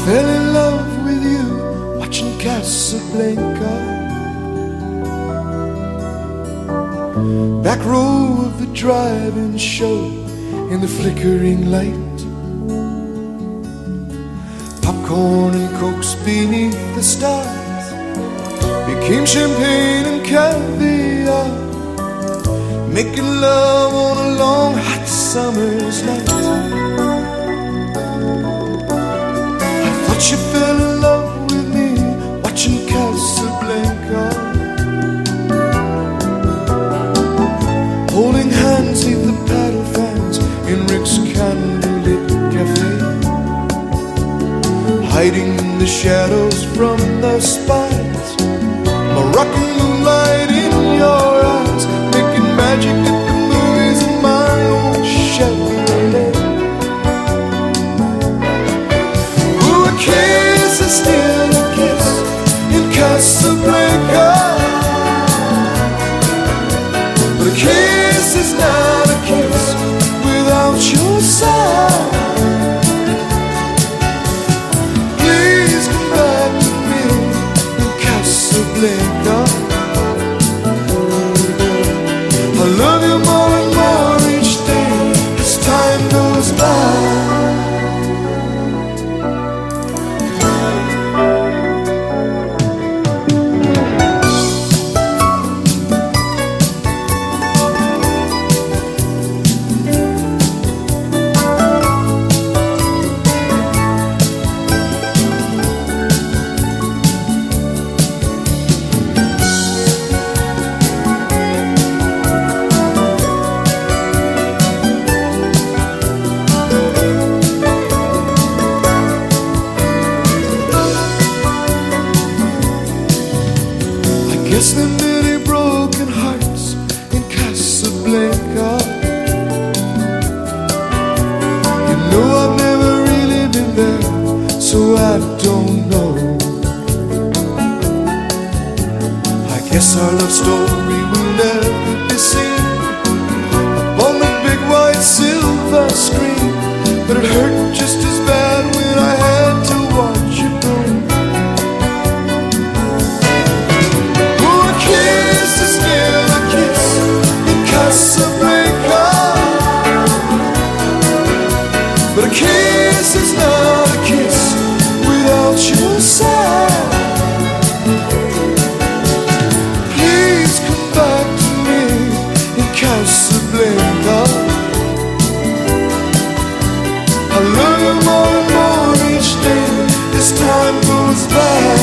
fell in love with you watching Casablanca. Back row of the drive-in show in the flickering light. Popcorn and cokes beneath the stars became champagne and caviar, making love on a long hot summer's night. I thought you fell in love with me watching Casablanca, holding hands neath the paddle fans in Rick's candlelit cafe, hiding in the shadows from the spies, Moroccan moonlight in your eyes, making magic at the movies in my own Chevrolet. Ooh, a kiss is still a kiss in Casablanca, but a kiss is not a kiss without your side. Please come back to me in Casablanca. I love you more and more each day as time goes by. Guess there are many broken hearts in Casablanca. You know I've never really been there, so I don't know. I guess our love story will never be seen upon the big white silver screen, but it hurt just as bad when I had to watch you go. Casablanca, but a kiss is not a kiss without your side. Please come back to me in Casablanca. I love you more and more each day as time goes by.